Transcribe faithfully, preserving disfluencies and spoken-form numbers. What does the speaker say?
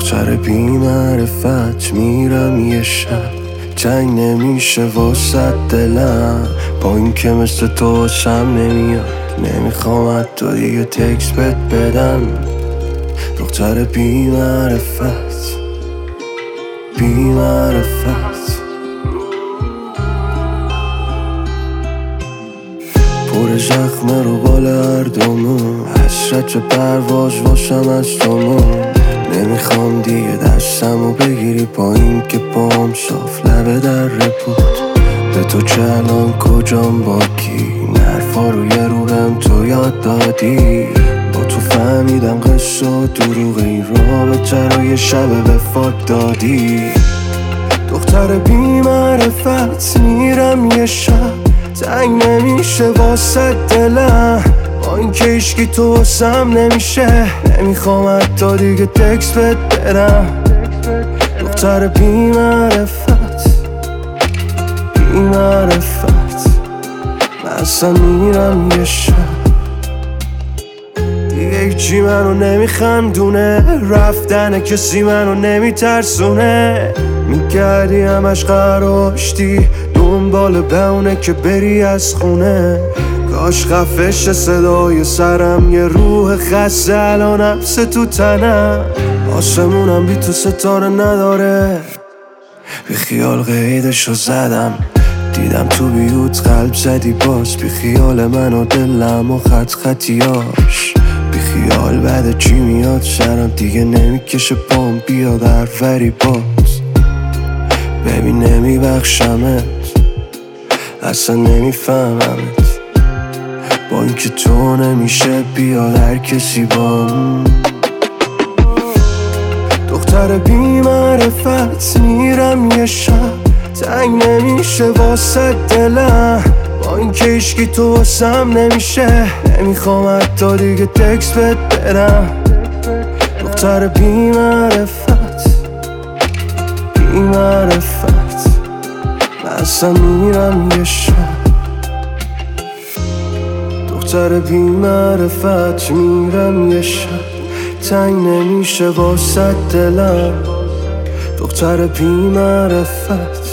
دختر بی معرفت میرم یه شب تنگ نمیشه واسه دلم، با این که مثل تو سم نمیاد نمیخوام حتی دیگه تکس بهت بدم. دختر بی معرفت بی معرفت پر زخم رو بال هر دومون، حسرت پرواز واسم از تومون. نمیخوام دیگه دستمو بگیری با این که پام صاف لبه در بود. به تو چه الان کجام با کی نرفا رو یه رو بهم تو یاد دادی. با تو فهمیدم قصه و دروغ این رابطه رو یه شبه به فاک دادی. دختر بی معرفت میرم یه شب تنگ نمیشه واسه دلم، با این که عشقی تو واسم نمیشه نمیخوام حتی دیگه تکس بهت بدم. دختر بی معرفت بی معرفت من اصلا میرم یه شب دیگه هیچی منو نمیخندونه، رفتن کسی منو نمیترسونه. میگردی همش قراشتی دنبال بهونه که بری از خونه. کاش خفش صدای سرم یه روح خسته الان حبس تو تنم. آسمونم بی تو ستاره نداره، بی خیال قیدشو زدم دیدم تو بیوت قلب زدی باز. بی خیال من و دلم و خط خطیاش، بی خیال بعد چی میاد سرم دیگه نمیکشه پام بیاد هر باز. ببین نمیبخشمت اصلا نمیفهممت، با اینکه تو نمیشه بیاد هر کسی با. دختر بی معرفت میرم یه شب تنگ نمیشه واسه دلم، با اینکه عشقی تو واسم نمیشه نمیخوام حتی دیگه تکس بهت بدم. دختر بی معرفت بی معرفت من اصلا میرم یه شب. دختر بی معرفت میرم یه شب تنگ نمیشه واسه دلم. دختر بی معرفت